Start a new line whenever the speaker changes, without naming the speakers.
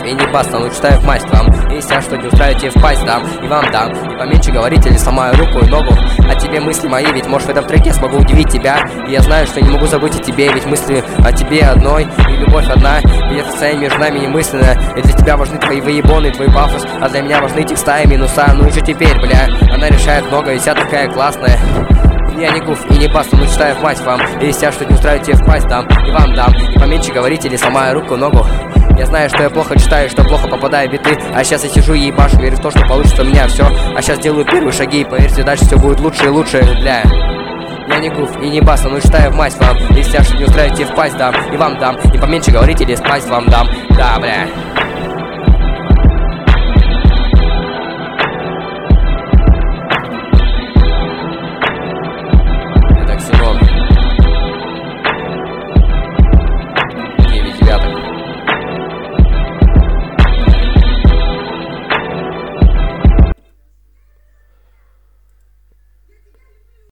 и не баста, ну читаю в мать к вам. Если я что не устраиваю, тебе в пасть дам, и вам дам. И поменьше говорить или сломаю руку и ногу. А тебе мысли мои, ведь может в этом треке смогу удивить тебя. И я знаю, что не могу забыть о тебе, ведь мысли о тебе одной, и любовь одна. Ведь это состояние между нами немысленное. И для тебя важны твои выебоны, твой пафос, а для меня важны текста и минуса. Ну и что теперь, бля? Она решает много, и вся такая классная. Я не гуф и не баста, ну читаю в мать вам. И если я что не устраиваю, тебе в пасть дам, и вам дам. И поменьше говорить или сломаю руку, ногу. Я знаю, что я плохо читаю, что плохо попадаю в биты. А сейчас я сижу и ебашу, верю в то, что получится у меня все. А сейчас делаю первые шаги, и поверьте, дальше все будет лучше и лучше, бля. Я не гуф и не баста, ну читаю в мать вам. Если я что не устраиваю, тебе в пасть дам, и вам дам. И поменьше говорить или спать вам дам, да, бля.